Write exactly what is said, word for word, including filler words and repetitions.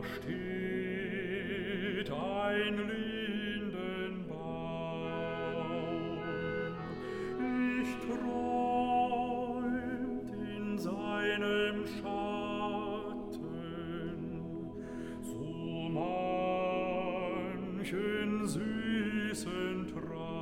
steht ein Lindenbaum. Ich träumt in seinem Schatten so manchen süßen Traum.